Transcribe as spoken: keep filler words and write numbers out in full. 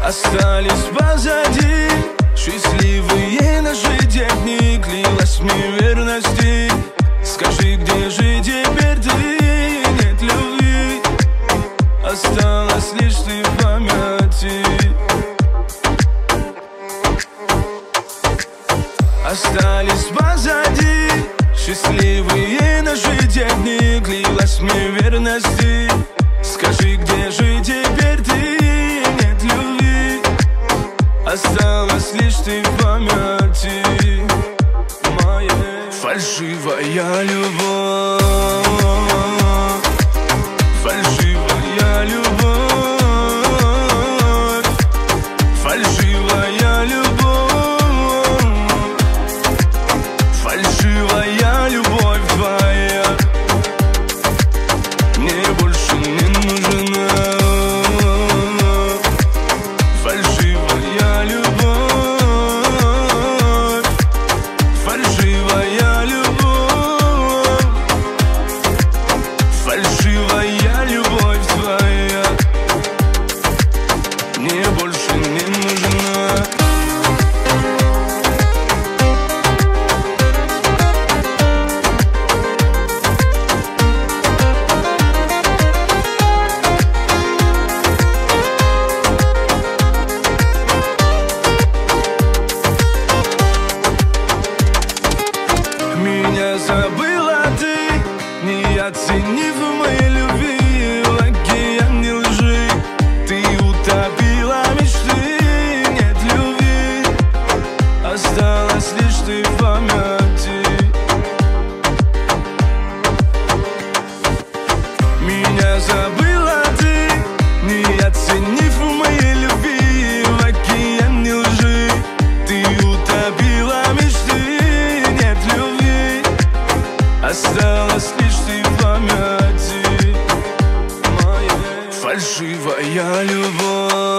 остались позади. Счастливые наши дни, клялась мне верности. Скажи, где же теперь ты? Нет любви, осталась лишь ты в памяти. Остались позади счастливые наши дни, клялась мне верности. Скажи, где же теперь ты? Нет любви, осталась лишь ты в памяти моей. Фальшивая любовь, фальшивая любовь, фальшивая любовь, фальшивая любовь твоя мне больше не нужна. Фальшивая любовь, фальшивая любовь, фальшивая любовь твоя мне больше не нужна. Меня забыла ты, не оценив моей любви. В океане лжи ты утопила мечты. Нет любви, осталась лишь ты в памяти. Меня забыла ты, не оценив моей любви. В океане лжи ты утопила мечты. Нет любви, осталась лишь ты в памяти моей. Фальшивая любовь,